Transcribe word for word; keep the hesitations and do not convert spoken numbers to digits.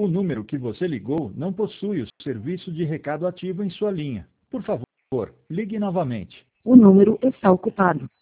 O número que você ligou não possui o serviço de recado ativo em sua linha. Por favor, ligue novamente. O número está ocupado.